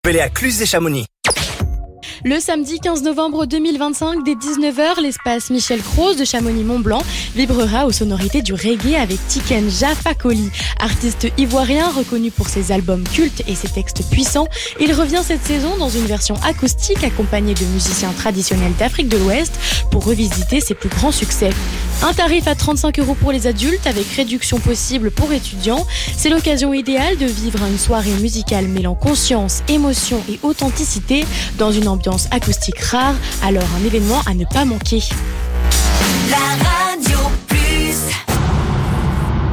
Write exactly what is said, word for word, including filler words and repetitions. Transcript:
Pelé à Cluse et Chamonix. Le samedi quinze novembre deux mille vingt-cinq, dès dix-neuf heures, l'espace Michel Croze de Chamonix-Mont-Blanc vibrera aux sonorités du reggae avec Tiken Jah Fakoly. Artiste ivoirien reconnu pour ses albums cultes et ses textes puissants, il revient cette saison dans une version acoustique accompagnée de musiciens traditionnels d'Afrique de l'Ouest pour revisiter ses plus grands succès. Un tarif à trente-cinq euros pour les adultes avec réduction possible pour étudiants. C'est l'occasion idéale de vivre une soirée musicale mêlant conscience, émotion et authenticité dans une ambiance acoustique rare, alors un événement à ne pas manquer. La